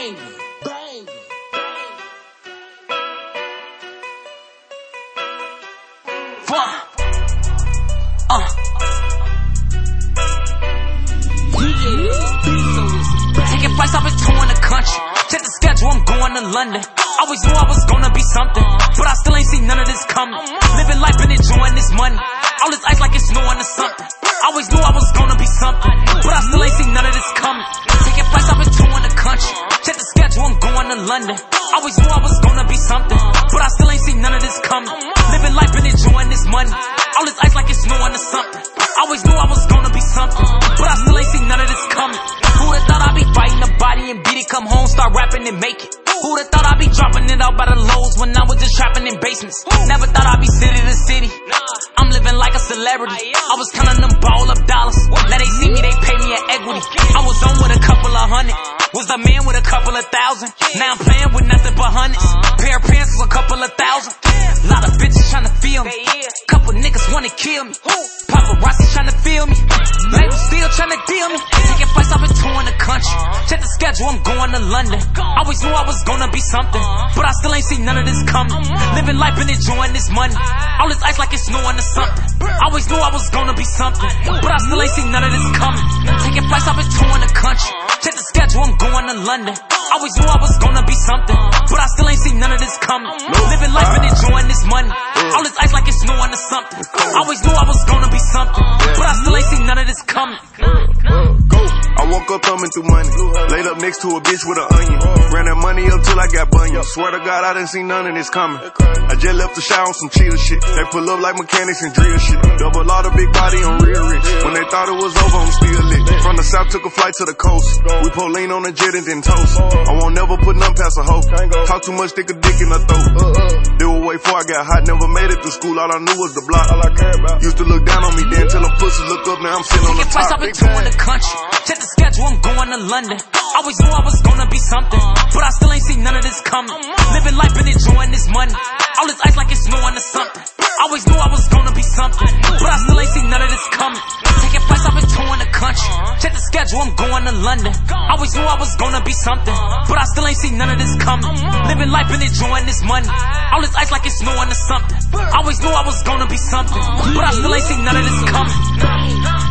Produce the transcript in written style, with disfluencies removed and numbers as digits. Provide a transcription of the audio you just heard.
bang, bang. Taking flights, I've been touring the country. Check the schedule, I'm going to London. Always knew I was gonna be something, but I still ain't seen none of this coming. Living life and enjoying this money. All this ice like it's snowing or something. Always knew I was gonna be something, but I still ain't seen none of this coming. Taking flights, I've been touring the country. Check the schedule, I'm going to London. Always knew I was gonna be something, but I still ain't seen none of this coming. Living life and enjoying this money. All this ice like it's snowing or something. Always knew I was gonna be something, but I still ain't seen none of this coming. Who'da thought I'd be fighting the body and beat it, come home, start rapping and make it. Who'da thought I'd be dropping it out by the lows when I was just trapping in basements. Never thought I'd be city to city. I'm living like a celebrity. I was counting them ball up dollars. Now they see me, they pay me in equity. I was on with a couple of hundred. Was a man with a couple of thousand. Now I'm playing with nothing but hundreds. Pair of pants was a couple of thousand. Lot of bitches trying to feel me. Couple niggas wanna kill me. Paparazzi trying to feel me. Label still trying to deal me. Taking flights, I've been touring the country. Check the schedule, I'm going to London. Always knew I was gonna be something, but I still ain't seen none of this coming. Living life and enjoying this money. All this ice like it's snowing or something. Always knew I was gonna be something, but I still ain't seen none of this coming. Taking flights, I've been touring the country. Check the schedule, I'm going to London. Always knew I was gonna be something, but I still ain't seen none of this coming. Living life and enjoying this money. All this ice like it's snowing or something. Always knew I was gonna be something, but I still ain't seen none of this coming. I woke up thumbing through money. Laid up next to a bitch with an onion. Ran that money up till I got bunions. Swear to God, I didn't see none of this coming. I just left the shower on some chill shit. They pull up like mechanics and drill shit. Double all the big body on real rich. When they thought it was over, I'm still lit. From the south, took a flight to the coast. We pull lean on the jet and then toast. I won't never put none past a hoe. Talk too much, stick a dick in her throat. They were way before I got hot. Never made it through school. All I knew was the block. All I cared about. Used to look down on me then till them pussies look up. Now I'm sitting on the top. I've been touring the country. Check the schedule, I'm going to London. Always knew I was gonna be something, but I still ain't seen none of this coming. Living life and enjoying this money. All this ice like it's snowing or something. Always knew I was gonna be something, but I still ain't seen none of this coming. Taking flights, I've been touring the country. Check the schedule, I'm going to London. Always knew I was gonna be something, but I still ain't seen none of this coming. Living life and enjoying this money. All this ice like it's snowing or something. Always knew I was gonna be something, but I still ain't seen none of this coming.